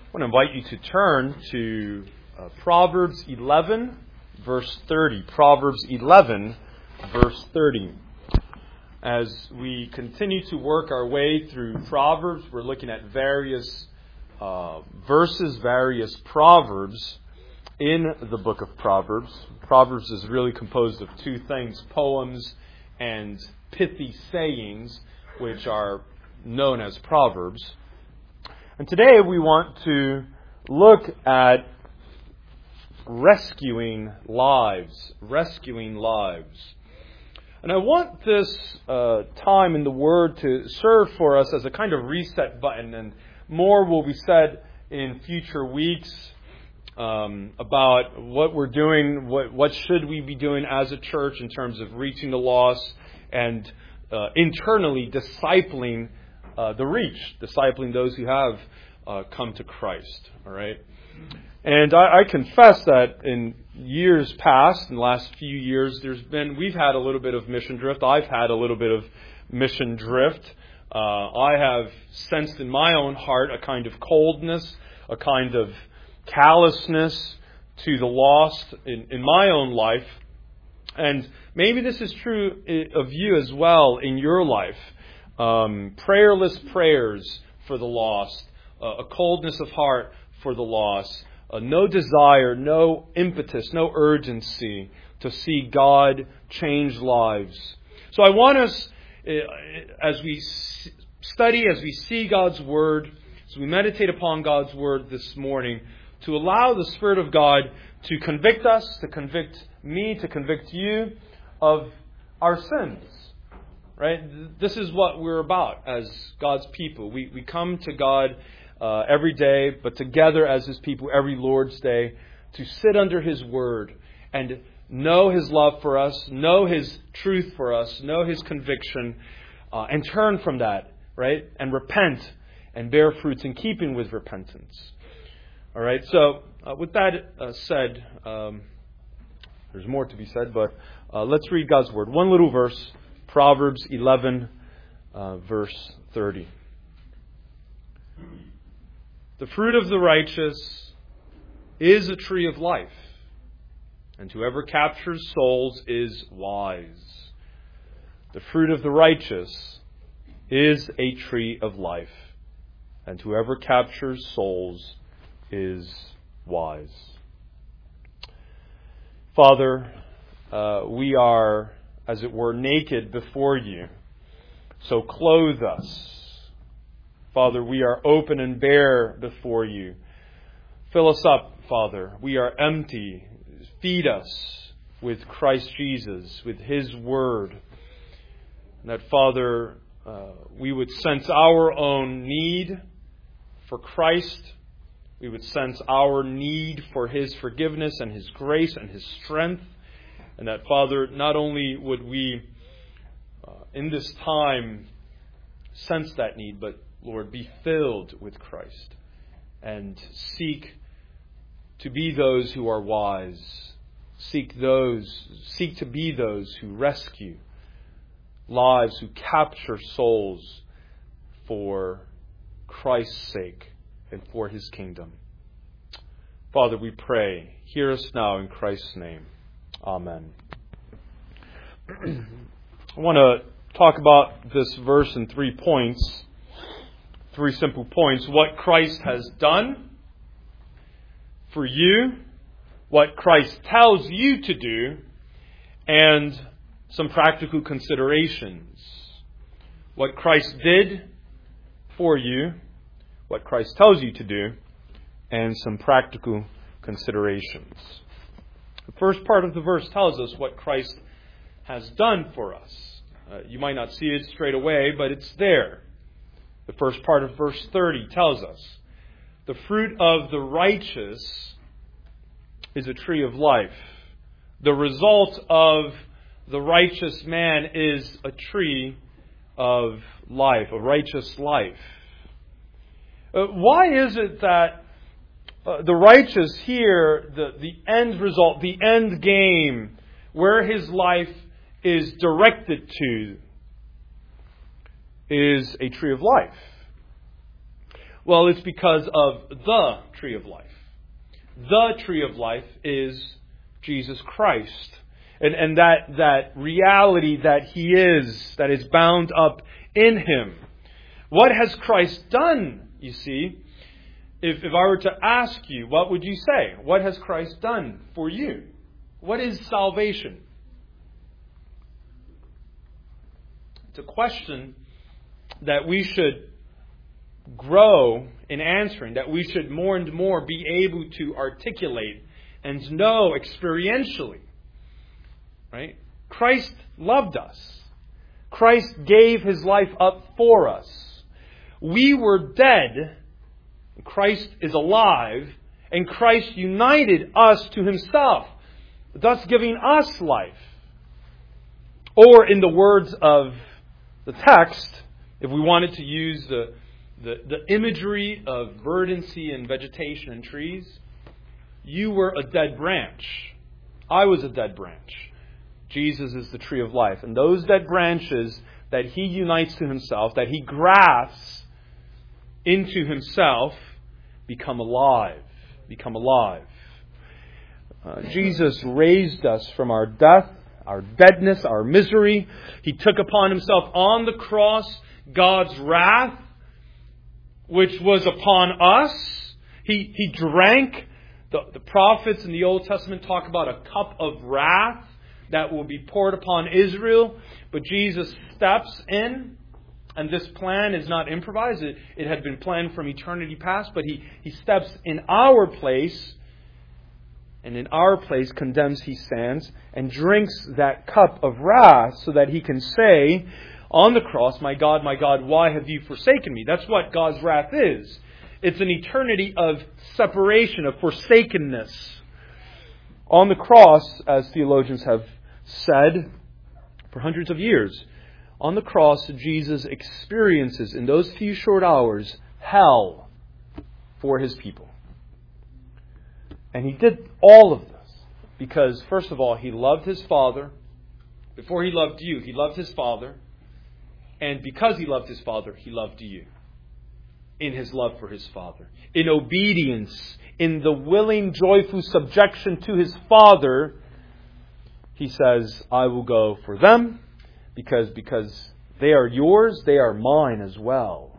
I want to invite you to turn to Proverbs 11, verse 30. Proverbs 11, verse 30. As we continue to work our way through Proverbs, we're looking at various verses, various proverbs in the book of Proverbs. Proverbs is really composed of two things, poems and pithy sayings, which are known as proverbs. And today we want to look at rescuing lives. And I want this time in the Word to serve for us as a kind of reset button, and more will be said in future weeks about what we're doing, what should we be doing as a church in terms of reaching the lost and internally discipling discipling those who have come to Christ. All right, and I confess that in years past, in the last few years, we've had a little bit of mission drift. I've had a little bit of mission drift. I have sensed in my own heart a kind of coldness, a kind of callousness to the lost in my own life, and maybe this is true of you as well in your life. Prayerless prayers for the lost, a coldness of heart for the lost, no desire, no impetus, no urgency to see God change lives. So I want us, as we study, as we see God's Word, as we meditate upon God's Word this morning, to allow the Spirit of God to convict us, to convict me, to convict you of our sins. Right? This is what we're about as God's people. We come to God every day, but together as His people every Lord's Day to sit under His Word and know His love for us, know His truth for us, know His conviction, and turn from that, right? And repent and bear fruits in keeping with repentance. All right. So with that said, there's more to be said, but let's read God's Word. One little verse. Proverbs 11, verse 30. The fruit of the righteous is a tree of life, and whoever captures souls is wise. The fruit of the righteous is a tree of life, and whoever captures souls is wise. Father, we are, as it were, naked before you. So clothe us. Father, we are open and bare before you. Fill us up, Father. We are empty. Feed us with Christ Jesus, with His Word. And that, Father, we would sense our own need for Christ. We would sense our need for His forgiveness and His grace and His strength. And that, Father, not only would we, in this time, sense that need, but, Lord, be filled with Christ and seek to be those who are wise. Seek to be those who rescue lives, who capture souls for Christ's sake and for His kingdom. Father, we pray, hear us now in Christ's name. Amen. I want to talk about this verse in 3 points, 3 simple points. What Christ has done for you, what Christ tells you to do, and some practical considerations. What Christ did for you, what Christ tells you to do, and some practical considerations. The first part of the verse tells us what Christ has done for us. You might not see it straight away, but it's there. The first part of verse 30 tells us, the fruit of the righteous is a tree of life. The result of the righteous man is a tree of life, a righteous life. Why is it that the righteous here, the end result, the end game, where his life is directed to, is a tree of life? Well, it's because of the tree of life. The tree of life is Jesus Christ. And that reality that He is, that is bound up in Him. What has Christ done, you see? If I were to ask you, what would you say? What has Christ done for you? What is salvation? It's a question that we should grow in answering, that we should more and more be able to articulate and know experientially. Right? Christ loved us. Christ gave His life up for us. We were dead. Christ is alive. And Christ united us to Himself, thus giving us life. Or in the words of the text, if we wanted to use the imagery of verdancy and vegetation and trees, you were a dead branch. I was a dead branch. Jesus is the tree of life. And those dead branches that He unites to Himself, that He grafts into Himself, become alive. Become alive. Jesus raised us from our death, our deadness, our misery. He took upon Himself on the cross God's wrath, which was upon us. He drank. The prophets in the Old Testament talk about a cup of wrath that will be poured upon Israel. But Jesus steps in, and this plan is not improvised. It had been planned from eternity past, but He steps in our place, and in our place condemns He stands, and drinks that cup of wrath so that He can say on the cross, my God, why have you forsaken me? That's what God's wrath is. It's an eternity of separation, of forsakenness. On the cross, as theologians have said for hundreds of years, on the cross, Jesus experiences in those few short hours hell for His people. And He did all of this because, first of all, He loved His Father. Before He loved you, He loved His Father. And because He loved His Father, He loved you. In His love for His Father. In obedience, in the willing, joyful subjection to His Father, He says, I will go for them because they are yours, they are mine as well.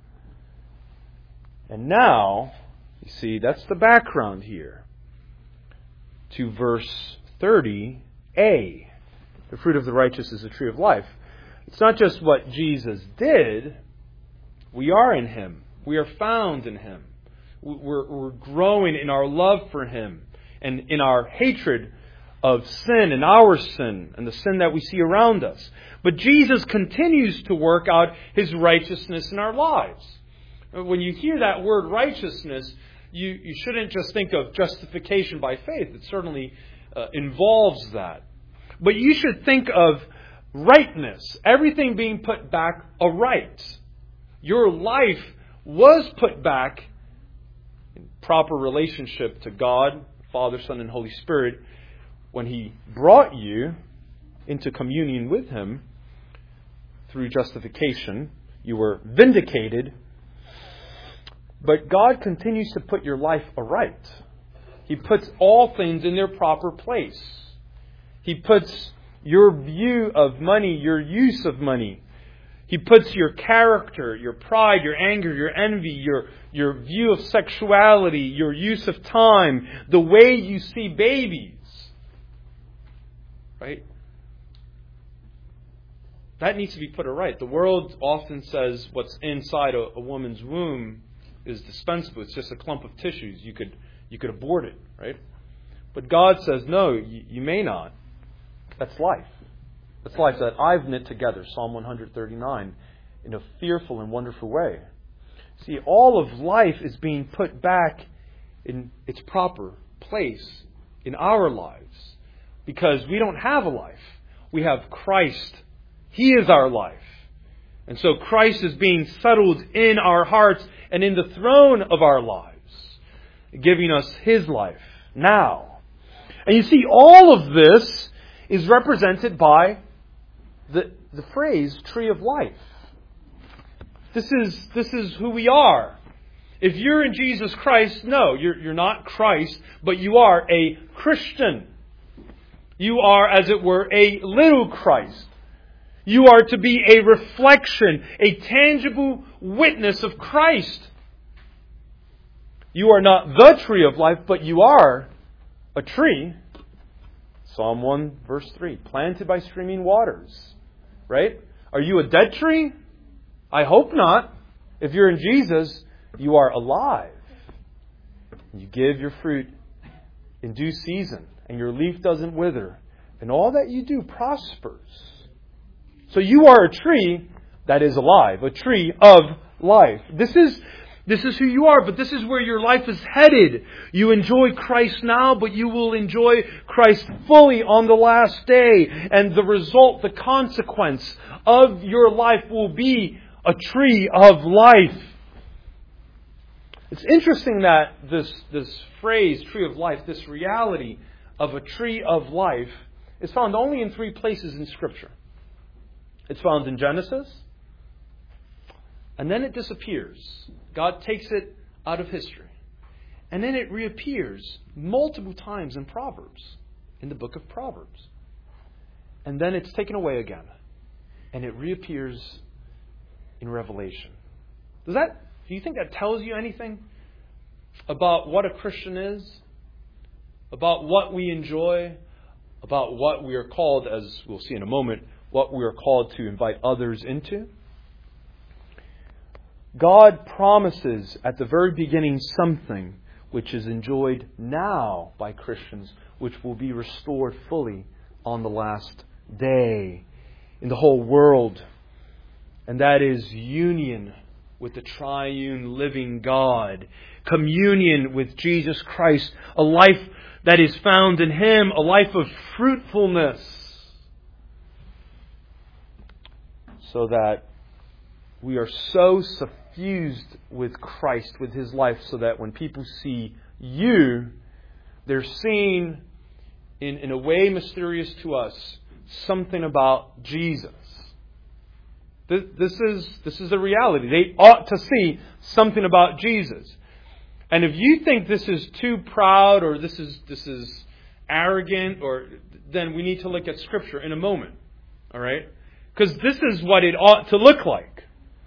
And now, you see, that's the background here to verse 30a. The fruit of the righteous is the tree of life. It's not just what Jesus did. We are in Him. We are found in Him. We're growing in our love for Him and in our hatred of sin and our sin and the sin that we see around us. But Jesus continues to work out His righteousness in our lives. When you hear that word righteousness, you shouldn't just think of justification by faith. It certainly involves that. But you should think of rightness. Everything being put back aright. Your life was put back in proper relationship to God, Father, Son, and Holy Spirit when He brought you into communion with Him through justification. You were vindicated. But God continues to put your life aright. He puts all things in their proper place. He puts your view of money, your use of money. He puts your character, your pride, your anger, your envy, your view of sexuality, your use of time, the way you see babies. Right? That needs to be put right. The world often says what's inside a woman's womb is dispensable. It's just a clump of tissues. You could abort it, right? But God says, no, you may not. That's life. That's life that I've knit together, Psalm 139, in a fearful and wonderful way. See, all of life is being put back in its proper place in our lives. Because we don't have a life. We have Christ. He is our life. And so Christ is being settled in our hearts and in the throne of our lives, giving us His life now. And you see, all of this is represented by the phrase tree of life. This is who we are. If you're in Jesus Christ, no, you're not Christ, but you are a Christian. You are, as it were, a little Christ. You are to be a reflection, a tangible witness of Christ. You are not the tree of life, but you are a tree. Psalm 1 verse 3, planted by streaming waters. Right? Are you a dead tree? I hope not. If you're in Jesus, you are alive. You give your fruit in due season, and your leaf doesn't wither, and all that you do prospers. So you are a tree that is alive, a tree of life. This is who you are, but this is where your life is headed. You enjoy Christ now, but you will enjoy Christ fully on the last day. And the result, the consequence of your life will be a tree of life. It's interesting that this phrase, tree of life, this reality of a tree of life, is found only in 3 places in Scripture. It's found in Genesis, and then it disappears. God takes it out of history. And then it reappears multiple times in Proverbs, in the book of Proverbs. And then it's taken away again. And it reappears in Revelation. Do you think that tells you anything about what a Christian is? About what we enjoy? About what we are called, as we'll see in a moment, what we are called to invite others into? God promises at the very beginning something which is enjoyed now by Christians, which will be restored fully on the last day in the whole world. And that is union with the triune living God. Communion with Jesus Christ. A life that is found in Him. A life of fruitfulness. So that we are so suffused with Christ, with His life, so that when people see you, they're seeing, in a way mysterious to us, something about Jesus. This is the reality. They ought to see something about Jesus. And if you think this is too proud or this is arrogant, then we need to look at Scripture in a moment. All right? Because this is what it ought to look like.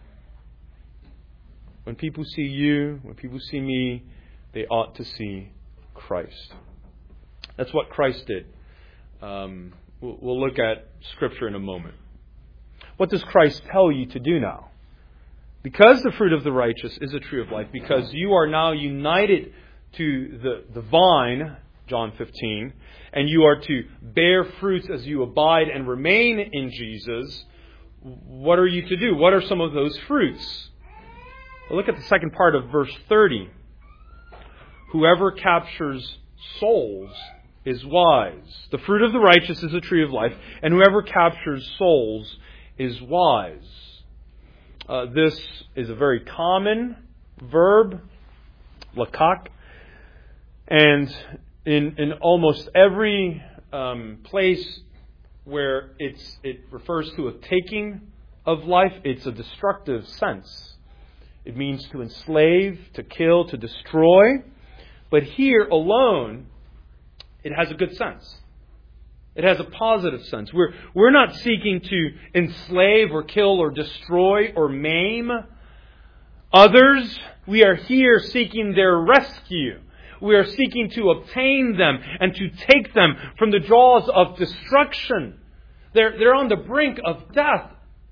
When people see you, when people see me, they ought to see Christ. That's what Christ did. We'll look at Scripture in a moment. What does Christ tell you to do now? Because the fruit of the righteous is a tree of life, because you are now united to the vine, John 15, and you are to bear fruits as you abide and remain in Jesus, what are you to do? What are some of those fruits? Well, look at the second part of verse 30. Whoever captures souls is wise. The fruit of the righteous is a tree of life, and whoever captures souls is wise. This is a very common verb, lakak, and in almost every place where it refers to a taking of life, it's a destructive sense. It means to enslave, to kill, to destroy. But here alone, it has a good sense. It has a positive sense. We're not seeking to enslave or kill or destroy or maim others. We are here seeking their rescue. We are seeking to obtain them and to take them from the jaws of destruction. They're on the brink of death.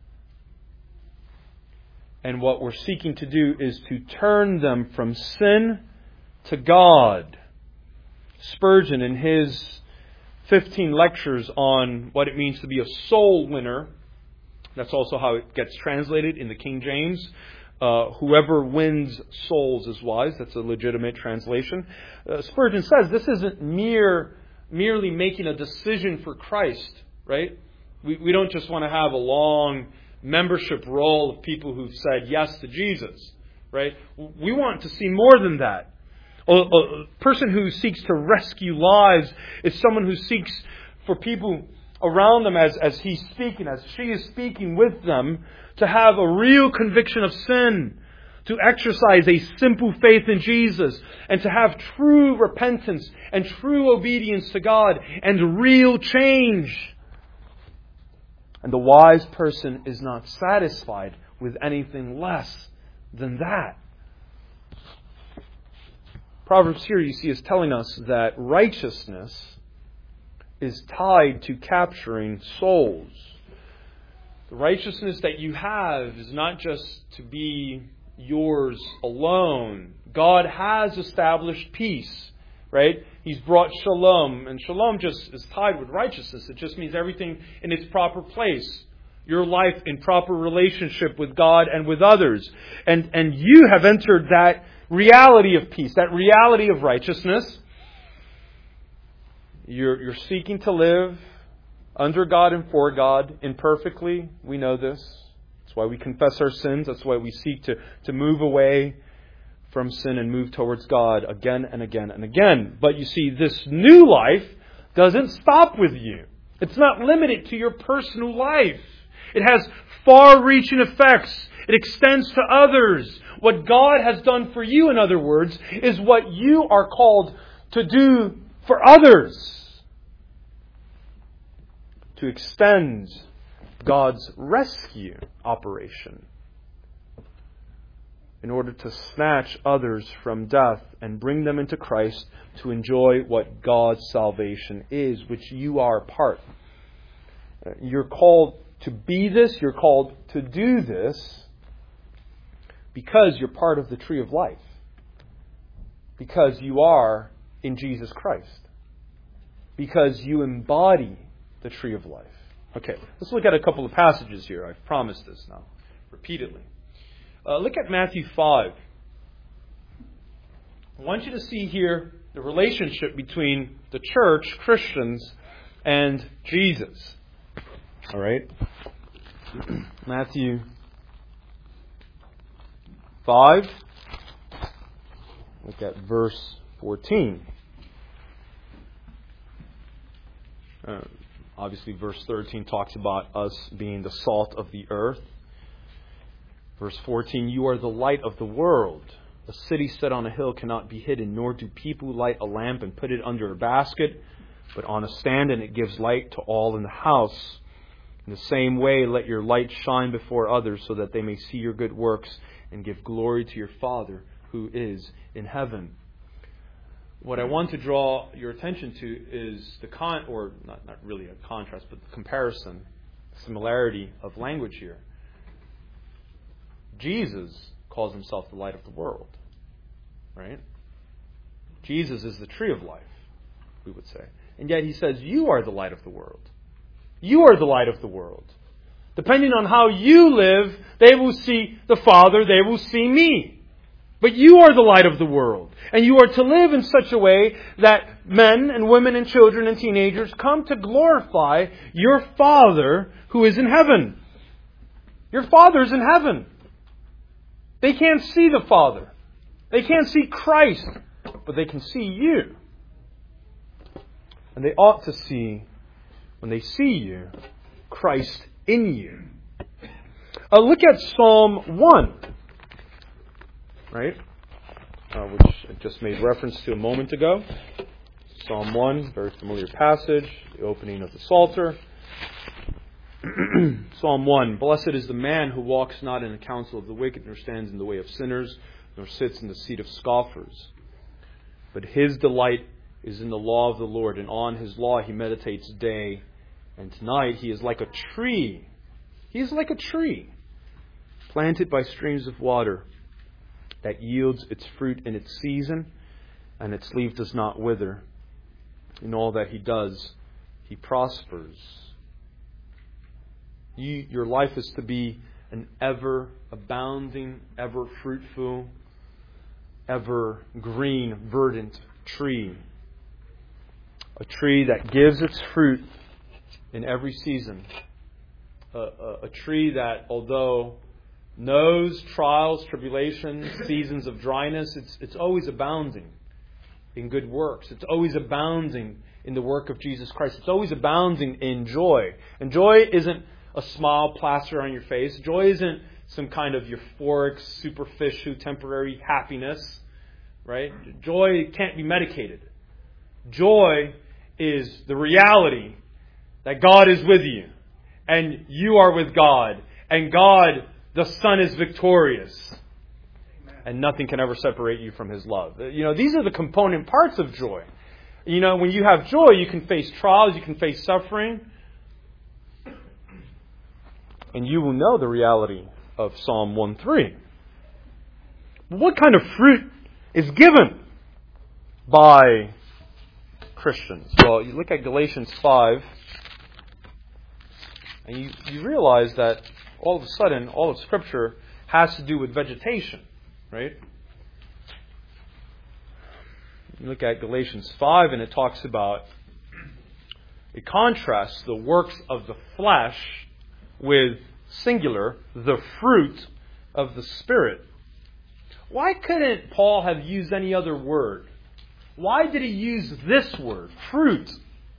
And what we're seeking to do is to turn them from sin to God. Spurgeon, in his 15 lectures on what it means to be a soul winner, that's also how it gets translated in the King James. Whoever wins souls is wise. That's a legitimate translation. Spurgeon says this isn't merely making a decision for Christ, right? We don't just want to have a long membership roll of people who've said yes to Jesus, right? We want to see more than that. A person who seeks to rescue lives is someone who seeks for people around them as he's speaking, as she is speaking with them, to have a real conviction of sin, to exercise a simple faith in Jesus, and to have true repentance and true obedience to God and real change. And the wise person is not satisfied with anything less than that. Proverbs here, you see, is telling us that righteousness is tied to capturing souls. The righteousness that you have is not just to be yours alone. God has established peace, right? He's brought shalom, and shalom just is tied with righteousness. It just means everything in its proper place. Your life in proper relationship with God and with others. And you have entered that reality of peace, that reality of righteousness. You're seeking to live under God and for God imperfectly. We know this. That's why we confess our sins. That's why we seek to move away from sin and move towards God again and again and again. But you see, this new life doesn't stop with you. It's not limited to your personal life. It has far-reaching effects. It extends to others. What God has done for you, in other words, is what you are called to do for others. To extend God's rescue operation in order to snatch others from death and bring them into Christ to enjoy what God's salvation is, which you are a part. You're called to be this, you're called to do this because you're part of the tree of life. Because you are in Jesus Christ. Because you embody the tree of life. Okay, let's look at a couple of passages here. I've promised this now, repeatedly. Look at Matthew 5. I want you to see here the relationship between the church, Christians, and Jesus. All right? Matthew 5. Look at verse 14. Obviously, verse 13 talks about us being the salt of the earth. Verse 14, you are the light of the world. A city set on a hill cannot be hidden, nor do people light a lamp and put it under a basket, but on a stand, and it gives light to all in the house. In the same way, let your light shine before others, so that they may see your good works and give glory to your Father who is in heaven. What I want to draw your attention to is the not really a contrast, but the comparison, similarity of language here. Jesus calls himself the light of the world, right? Jesus is the tree of life, we would say. And yet he says, you are the light of the world. You are the light of the world. Depending on how you live, they will see the Father, they will see me. But you are the light of the world. And you are to live in such a way that men and women and children and teenagers come to glorify your Father who is in heaven. Your Father is in heaven. They can't see the Father. They can't see Christ. But they can see you. And they ought to see, when they see you, Christ in you. Look at Psalm 1. Right? Which I just made reference to a moment ago. Psalm 1, very familiar passage, the opening of the Psalter. Psalm 1, blessed is the man who walks not in the counsel of the wicked, nor stands in the way of sinners, nor sits in the seat of scoffers. But his delight is in the law of the Lord, and on his law he meditates day and night. He is like a tree. He is like a tree planted by streams of water, that yields its fruit in its season, and its leaf does not wither. In all that he does, he prospers. Your life is to be an ever abounding, ever fruitful, ever green, verdant tree. A tree that gives its fruit in every season. A tree that, although knows trials, tribulations, seasons of dryness, it's always abounding in good works. It's always abounding in the work of Jesus Christ. It's always abounding in joy. And joy isn't a smile plastered on your face. Joy isn't some kind of euphoric, superficial, temporary happiness, right? Joy can't be medicated. Joy is the reality that God is with you, and you are with God, and God, the Son, is victorious, and nothing can ever separate you from His love. These are the component parts of joy. When you have joy, you can face trials, you can face suffering, and you will know the reality of Psalm 1:3. What kind of fruit is given by Christians? Well, you look at Galatians 5, and you realize that all of a sudden, all of Scripture has to do with vegetation, right? You look at Galatians 5, and it talks about, it contrasts the works of the flesh with, singular, the fruit of the Spirit. Why couldn't Paul have used any other word? Why did he use this word, fruit?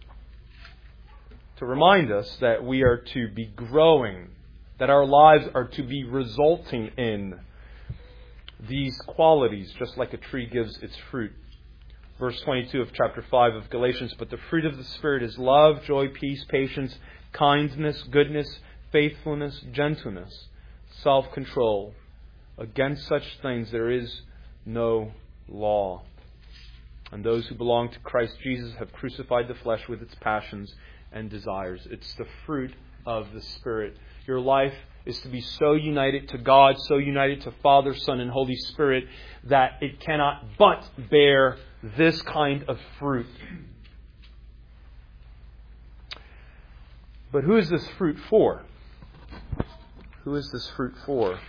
To remind us that we are to be growing, that our lives are to be resulting in these qualities, just like a tree gives its fruit. Verse 22 of chapter 5 of Galatians, but the fruit of the Spirit is love, joy, peace, patience, kindness, goodness, faithfulness, gentleness, self-control. Against such things there is no law. And those who belong to Christ Jesus have crucified the flesh with its passions and desires. It's the fruit of the Spirit. Your life is to be so united to God, so united to Father, Son, and Holy Spirit that it cannot but bear this kind of fruit. But who is this fruit for? Who is this fruit for?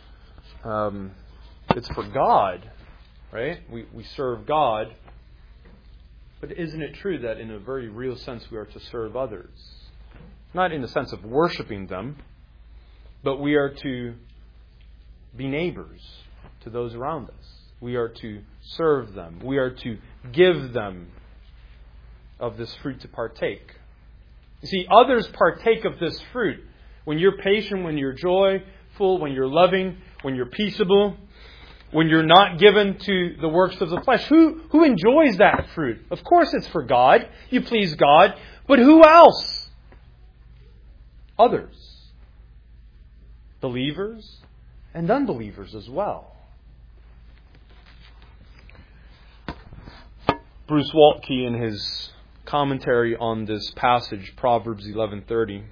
It's for God, right? We serve God. But isn't it true that in a very real sense we are to serve others? Not in the sense of worshiping them, but we are to be neighbors to those around us. We are to serve them. We are to give them of this fruit to partake. You see, others partake of this fruit. When you're patient, when you're joyful, when you're loving, when you're peaceable, when you're not given to the works of the flesh. Who enjoys that fruit? Of course it's for God. You please God. But who else? Others. Believers and unbelievers as well. Bruce Waltke, in his commentary on this passage, Proverbs 11:30,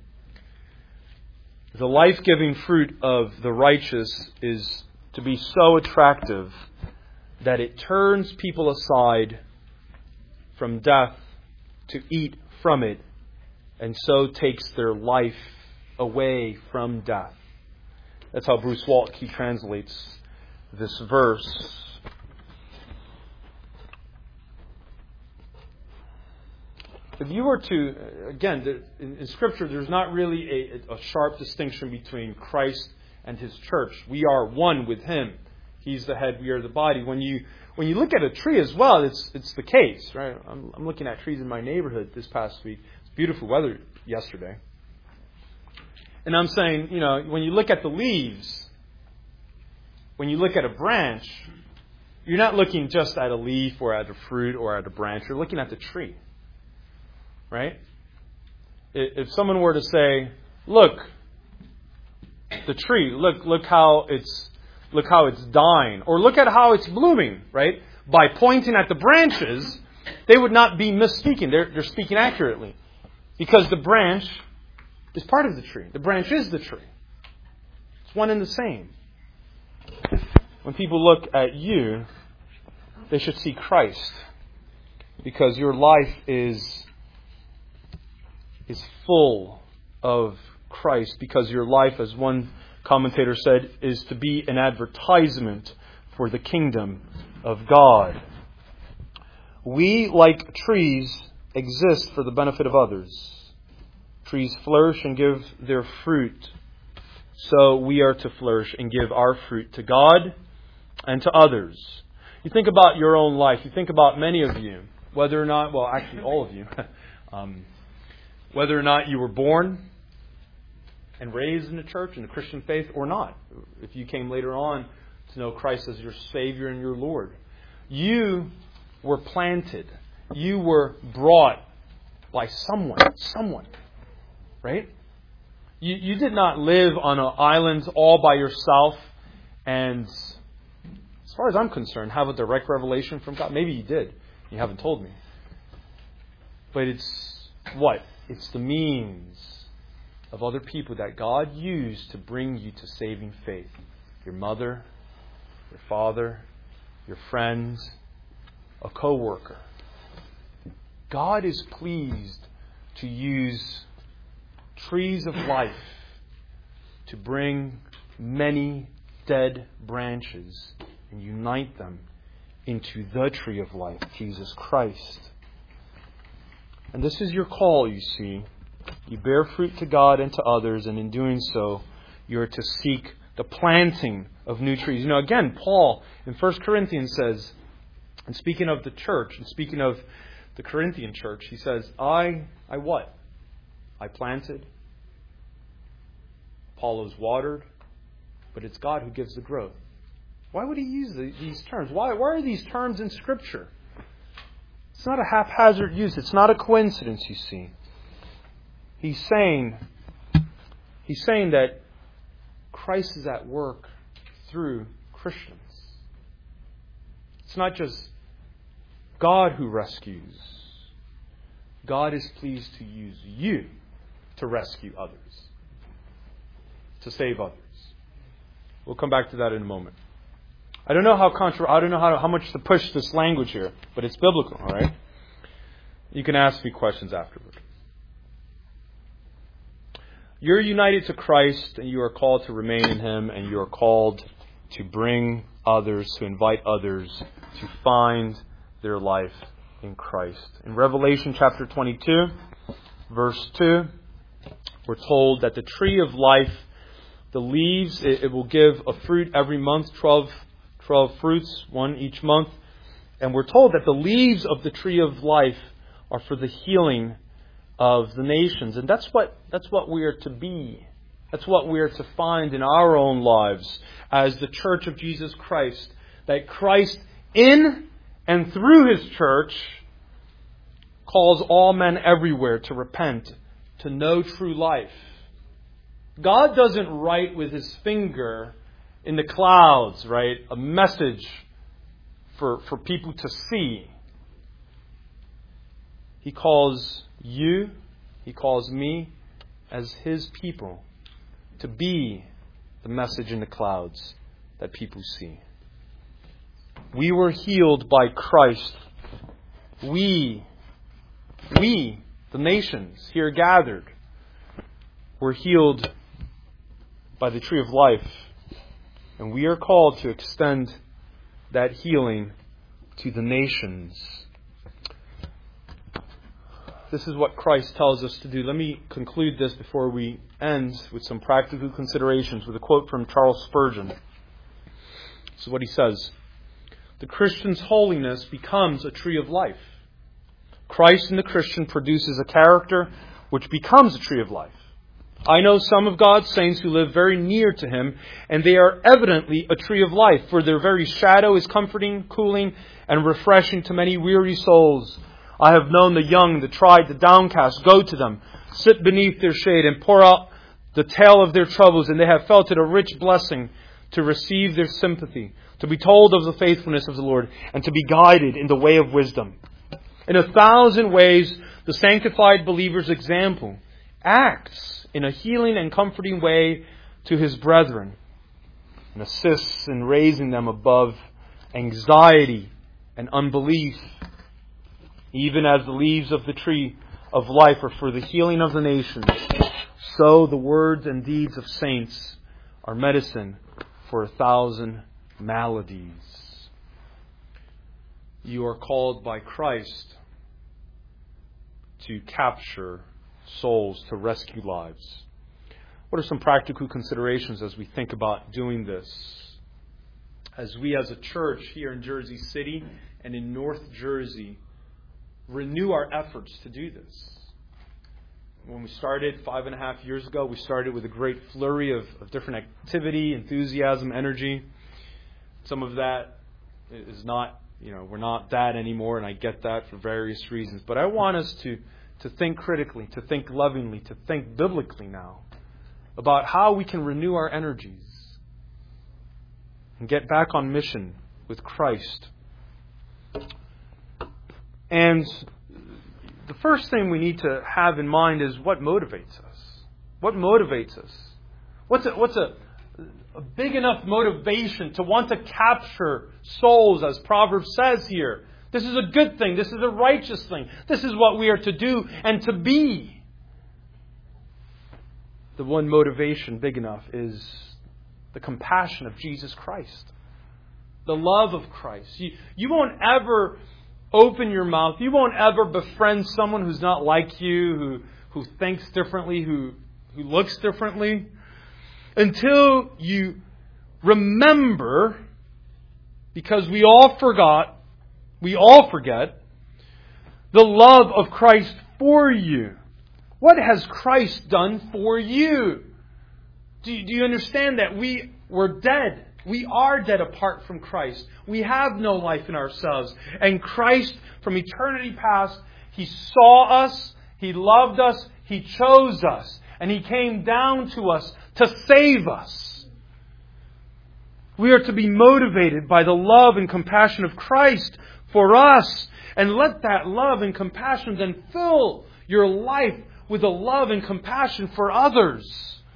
the life-giving fruit of the righteous is to be so attractive that it turns people aside from death to eat from it, and so takes their life away from death. That's how Bruce Waltke translates this verse. If you were to, again, in Scripture, there's not really a sharp distinction between Christ and His church. We are one with Him. He's the head, we are the body. When you look at a tree as well, it's the case, right? I'm looking at trees in my neighborhood this past week. It's beautiful weather yesterday. And I'm saying, when you look at the leaves, when you look at a branch, you're not looking just at a leaf or at a fruit or at a branch. You're looking at the tree. Right? If someone were to say, look, the tree, look how it's dying, or look at how it's blooming, right? By pointing at the branches, they would not be misspeaking. They're speaking accurately. Because the branch is part of the tree. The branch is the tree. It's one and the same. When people look at you, they should see Christ. Because your life is full of Christ, because your life, as one commentator said, is to be an advertisement for the kingdom of God. We, like trees, exist for the benefit of others. Trees flourish and give their fruit. So we are to flourish and give our fruit to God and to others. You think about your own life. You think about many of you, whether or not, well, actually all of you, whether or not you were born, and raised in the church, in the Christian faith, or not. If you came later on to know Christ as your Savior and your Lord. You were planted. You were brought by someone. Right? You did not live on an island all by yourself and, as far as I'm concerned, have a direct revelation from God. Maybe you did. You haven't told me. But it's what? It's the means of other people that God used to bring you to saving faith. Your mother, your father, your friends, a co-worker. God is pleased to use trees of life to bring many dead branches and unite them into the tree of life, Jesus Christ. And this is your call, you see. You bear fruit to God and to others, and in doing so, you are to seek the planting of new trees. Again, Paul in 1 Corinthians says, and speaking of the church, and speaking of the Corinthian church, he says, I what? I planted. Apollos watered. But it's God who gives the growth. Why would he use these terms? Why are these terms in Scripture? It's not a haphazard use. It's not a coincidence, you see. He's saying that Christ is at work through Christians. It's not just God who rescues. God is pleased to use you to rescue others, to save others. We'll come back to that in a moment. I don't know how much to push this language here, but it's biblical, all right? You can ask me questions afterward. You're united to Christ, and you are called to remain in Him, and you are called to bring others, to invite others to find their life in Christ. In Revelation chapter 22, verse 2, we're told that the tree of life, the leaves, it will give a fruit every month, 12 fruits, one each month. And we're told that the leaves of the tree of life are for the healing of the nations. And that's what we are to be. That's what we are to find in our own lives as the church of Jesus Christ. That Christ in and through His church calls all men everywhere to repent, to know true life. God doesn't write with His finger in the clouds, right, a message for people to see. He calls you, He calls me as His people to be the message in the clouds that people see. We were healed by Christ. We, the nations here gathered, were healed by the tree of life. And we are called to extend that healing to the nations. This is what Christ tells us to do. Let me conclude this before we end with some practical considerations with a quote from Charles Spurgeon. This is what he says. The Christian's holiness becomes a tree of life. Christ in the Christian produces a character which becomes a tree of life. I know some of God's saints who live very near to Him, and they are evidently a tree of life, for their very shadow is comforting, cooling, and refreshing to many weary souls. I have known the young, the tried, the downcast go to them, sit beneath their shade, and pour out the tale of their troubles, and they have felt it a rich blessing to receive their sympathy, to be told of the faithfulness of the Lord, and to be guided in the way of wisdom. In 1,000 ways, the sanctified believer's example acts in a healing and comforting way to his brethren and assists in raising them above anxiety and unbelief. Even as the leaves of the tree of life are for the healing of the nations, so the words and deeds of saints are medicine for 1,000 maladies. You are called by Christ to capture souls, to rescue lives. What are some practical considerations as we think about doing this? As we as a church here in Jersey City and in North Jersey renew our efforts to do this. when we started 5.5 years ago, we started with a great flurry of different activity, enthusiasm, energy. Some of that is not, we're not that anymore, and I get that for various reasons. But I want us to think critically, to think lovingly, to think biblically now about how we can renew our energies and get back on mission with Christ. And the first thing we need to have in mind is what motivates us. What motivates us? What's a big enough motivation to want to capture souls, as Proverbs says here? This is a good thing. This is a righteous thing. This is what we are to do and to be. The one motivation big enough is the compassion of Jesus Christ. The love of Christ. You won't ever open your mouth. You won't ever befriend someone who's not like you, who thinks differently, who looks differently, until you remember, because we all forget, the love of Christ for you. What has Christ done for you? Do you understand that we're dead? We are dead apart from Christ. We have no life in ourselves. And Christ, from eternity past, He saw us, He loved us, He chose us, and He came down to us to save us. We are to be motivated by the love and compassion of Christ for us. And let that love and compassion then fill your life with a love and compassion for others.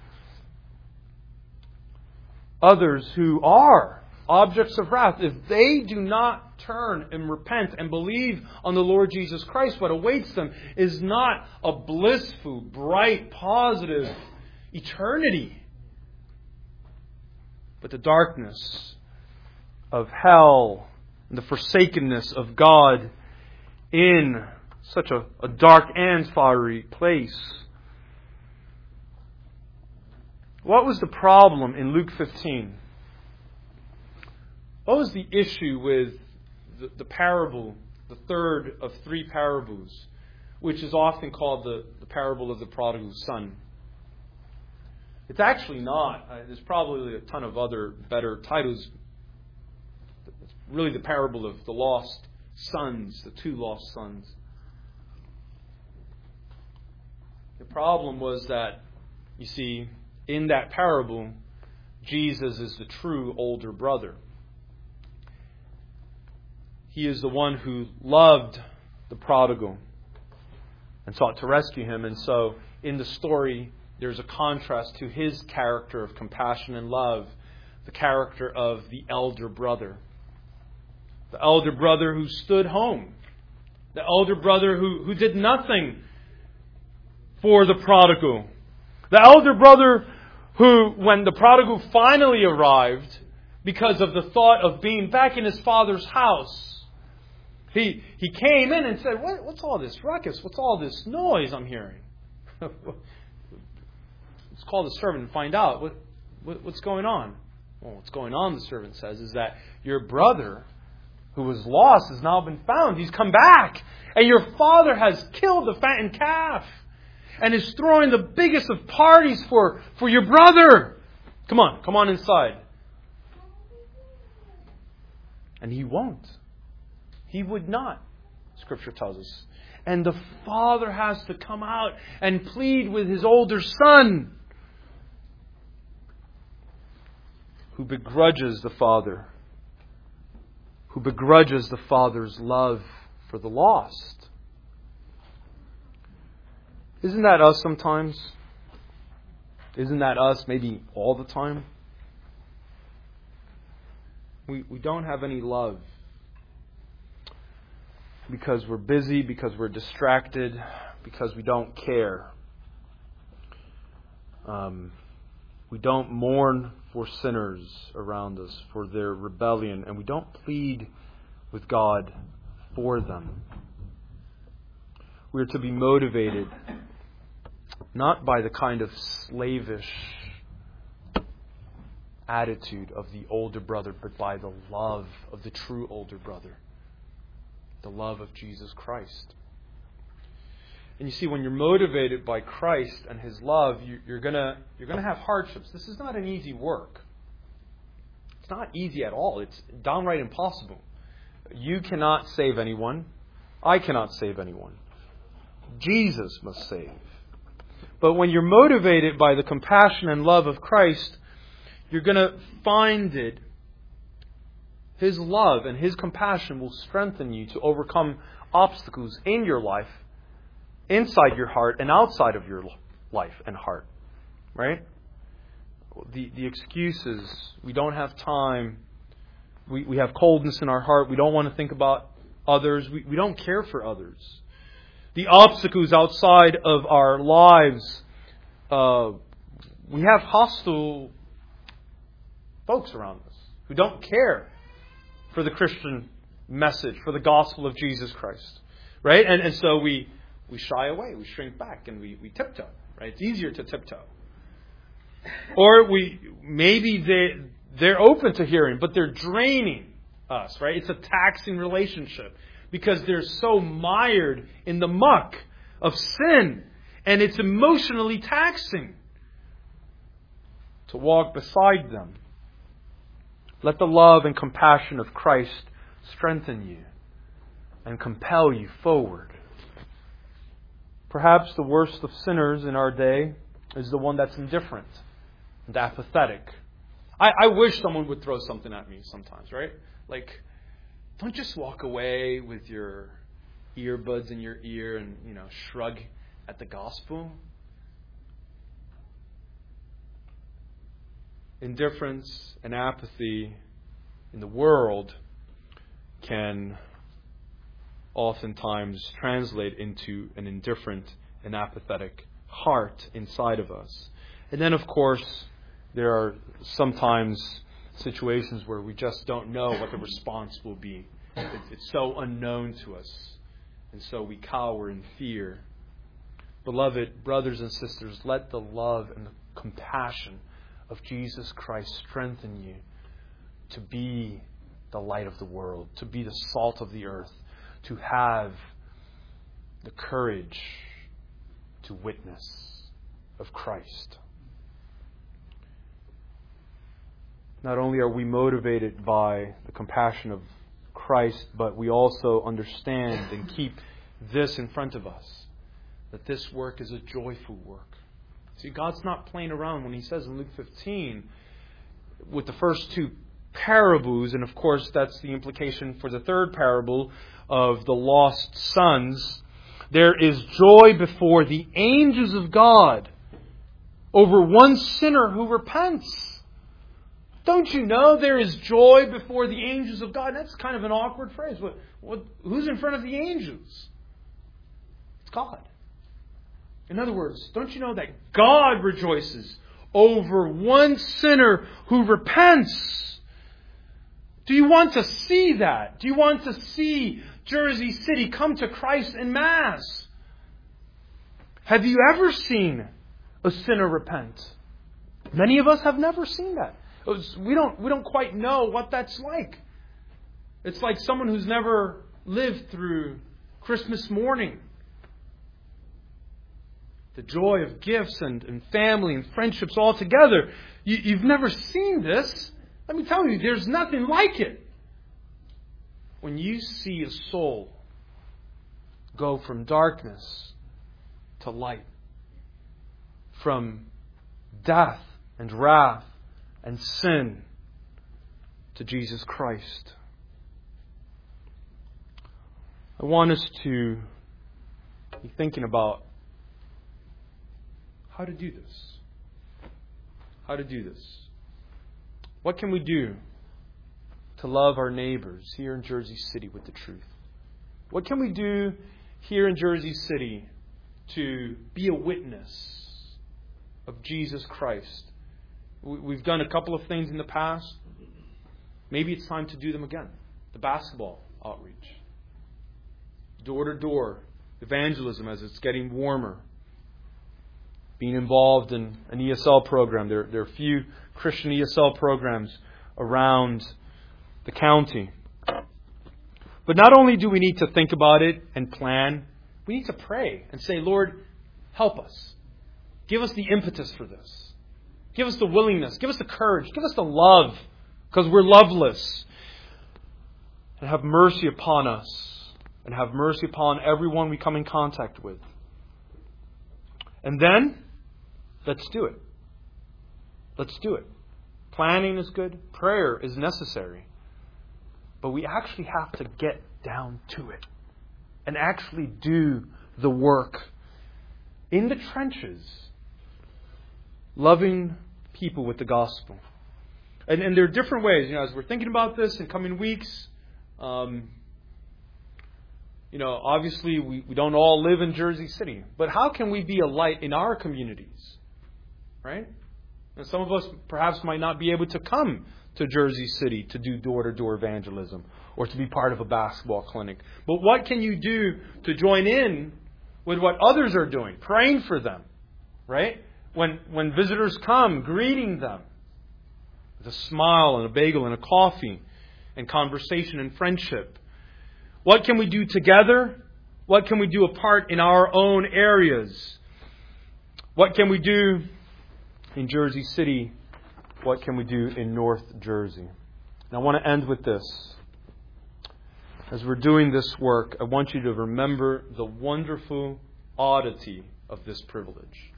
Others who are objects of wrath. If they do not turn and repent and believe on the Lord Jesus Christ, what awaits them is not a blissful, bright, positive eternity, but the darkness of hell and the forsakenness of God in such a dark and fiery place. What was the problem in Luke 15? What was the issue with the parable, the third of three parables, which is often called the parable of the prodigal son? It's actually not. There's probably a ton of other better titles. It's really the parable of the lost sons, the two lost sons. The problem was that, you see, in that parable, Jesus is the true older brother. He is the one who loved the prodigal and sought to rescue him. And so, in the story, there's a contrast to his character of compassion and love, the character of the elder brother. The elder brother who stood home. The elder brother who did nothing for the prodigal. The elder brother who, when the prodigal finally arrived, because of the thought of being back in his father's house, he came in and said, what's all this ruckus? What's all this noise I'm hearing? Let's call the servant and find out what's going on. Well, what's going on, the servant says, is that your brother, who was lost, has now been found. He's come back. And your father has killed the fattened calf and is throwing the biggest of parties for your brother. Come on inside. And he won't. He would not, Scripture tells us. And the father has to come out and plead with his older son, who begrudges the father, who begrudges the father's love for the lost. Isn't that us sometimes? Isn't that us maybe all the time? We don't have any love because we're busy, because we're distracted, because we don't care. We don't mourn for sinners around us, for their rebellion, and we don't plead with God for them. We are to be motivated not by the kind of slavish attitude of the older brother, but by the love of the true older brother, the love of Jesus Christ. And you see, when you're motivated by Christ and His love, you're gonna have hardships. This is not an easy work. It's not easy at all. It's downright impossible. You cannot save anyone. I cannot save anyone. Jesus must save. But when you're motivated by the compassion and love of Christ, you're going to find it. His love and His compassion will strengthen you to overcome obstacles in your life, inside your heart and outside of your life and heart. Right? The excuses, we don't have time, we have coldness in our heart, we don't want to think about others, we don't care for others. The obstacles outside of our lives, we have hostile folks around us who don't care for the Christian message, for the gospel of Jesus Christ. Right? And so we shy away, we shrink back, and we tiptoe. Right? It's easier to tiptoe. Or maybe they're open to hearing, but they're draining us, right? It's a taxing relationship because they're so mired in the muck of sin, and it's emotionally taxing to walk beside them. Let the love and compassion of Christ strengthen you and compel you forward. Perhaps the worst of sinners in our day is the one that's indifferent and apathetic. I wish someone would throw something at me sometimes, right? Like, don't just walk away with your earbuds in your ear and, shrug at the gospel. Indifference and apathy in the world can oftentimes translate into an indifferent and apathetic heart inside of us. And then, of course, there are sometimes situations where we just don't know what the response will be. It's so unknown to us. And so we cower in fear. Beloved brothers and sisters, let the love and the compassion of Jesus Christ strengthen you to be the light of the world, to be the salt of the earth, to have the courage to witness of Christ. Not only are we motivated by the compassion of Christ, but we also understand and keep this in front of us, that this work is a joyful work. See, God's not playing around when He says in Luke 15, with the first two parables, and of course that's the implication for the third parable of the lost sons, there is joy before the angels of God over one sinner who repents. Don't you know there is joy before the angels of God? That's kind of an awkward phrase. Who's in front of the angels? It's God. In other words, don't you know that God rejoices over one sinner who repents? Do you want to see that? Do you want to see Jersey City come to Christ en masse? Have you ever seen a sinner repent? Many of us have never seen that. We don't quite know what that's like. It's like someone who's never lived through Christmas morning. The joy of gifts and family and friendships all together. You've never seen this. Let me tell you, there's nothing like it. When you see a soul go from darkness to light, from death and wrath and sin to Jesus Christ. I want us to be thinking about how to do this. How to do this. What can we do to love our neighbors here in Jersey City with the truth? What can we do here in Jersey City to be a witness of Jesus Christ? We've done a couple of things in the past. Maybe it's time to do them again. The basketball outreach. Door-to-door evangelism as it's getting warmer. Being involved in an ESL program. There are a few Christian ESL programs around the county. But not only do we need to think about it and plan, We need to pray and say, Lord, help us. Give us the impetus for this. Give us the willingness. Give us the courage. Give us the love, because we're loveless. And have mercy upon us. And have mercy upon everyone we come in contact with. And then, let's do it. Let's do it. Planning is good. Prayer is necessary. But we actually have to get down to it. And actually do the work. In the trenches. Loving people with the gospel. And there are different ways, as we're thinking about this in coming weeks. Obviously we don't all live in Jersey City. But how can we be a light in our communities? Right? And some of us perhaps might not be able to come to Jersey City to do door-to-door evangelism or to be part of a basketball clinic. But what can you do to join in with what others are doing? Praying for them. Right? When visitors come, greeting them with a smile and a bagel and a coffee and conversation and friendship. What can we do together? What can we do apart in our own areas? What can we do in Jersey City? What can we do in North Jersey? And I want to end with this. As we're doing this work, I want you to remember the wonderful oddity of this privilege.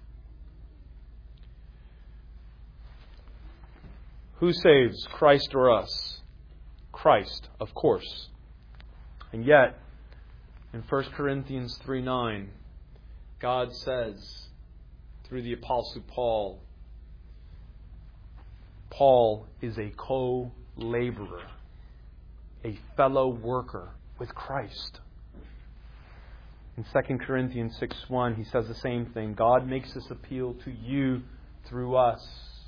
Who saves, Christ or us? Christ, of course. And yet, in 1 Corinthians 3:9, God says, through the Apostle Paul, Paul is a co-laborer, a fellow worker with Christ. In 2 Corinthians 6:1, he says the same thing. God makes this appeal to you through us.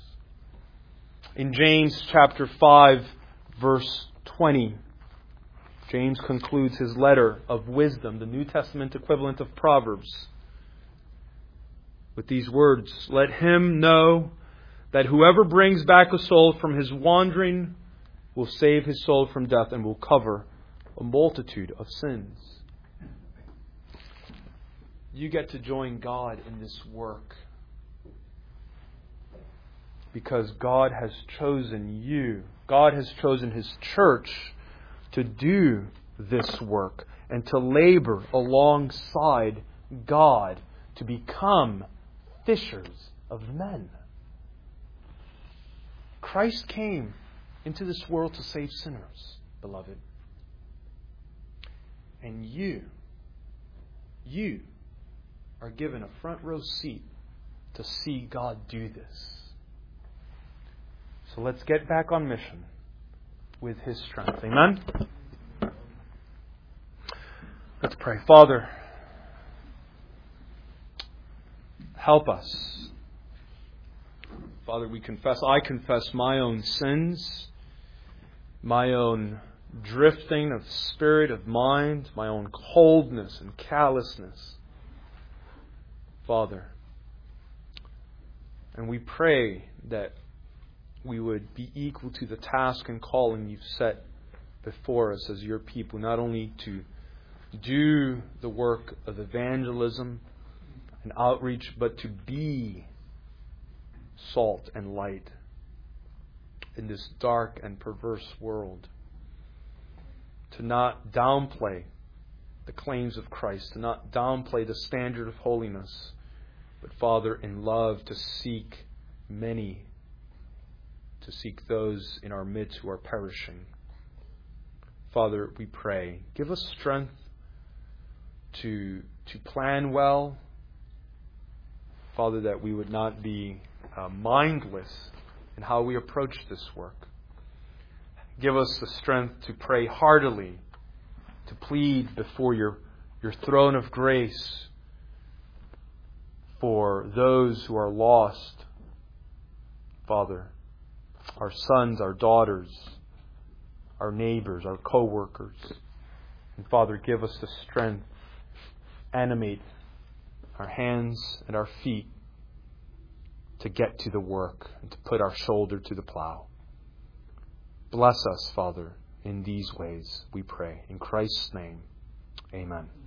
In James chapter 5, verse 20, James concludes his letter of wisdom, the New Testament equivalent of Proverbs, with these words: let him know that whoever brings back a soul from his wandering will save his soul from death and will cover a multitude of sins. You get to join God in this work because God has chosen you. God has chosen His church to do this work and to labor alongside God to become fishers of men. Christ came into this world to save sinners, beloved. And you are given a front row seat to see God do this. So let's get back on mission with His strength. Amen? Let's pray. Father, help us. Father, I confess my own sins, my own drifting of spirit, of mind, my own coldness and callousness. Father, and we pray that we would be equal to the task and calling You've set before us as Your people, not only to do the work of evangelism and outreach, but to be salt and light in this dark and perverse world. To not downplay the claims of Christ, to not downplay the standard of holiness, but Father, in love, to seek many, to seek those in our midst who are perishing. Father, we pray, give us strength to plan well. Father, that we would not be mindless in how we approach this work. Give us the strength to pray heartily, to plead before your throne of grace for those who are lost. Father, our sons, our daughters, our neighbors, our co-workers. And Father, give us the strength, animate our hands and our feet to get to the work and to put our shoulder to the plow. Bless us, Father, in these ways, we pray. In Christ's name, amen.